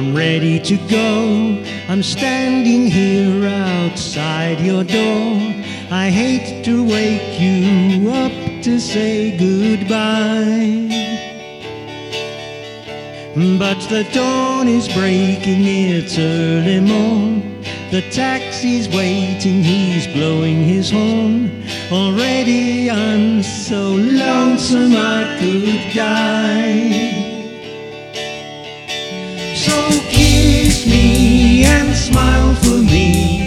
I'm ready to go. I'm standing here outside your door. I hate to wake you up to say goodbye, but the dawn is breaking, it's early morn. The taxi's waiting, he's blowing his horn. Already I'm so lonesome I could die. So kiss me and smile for me.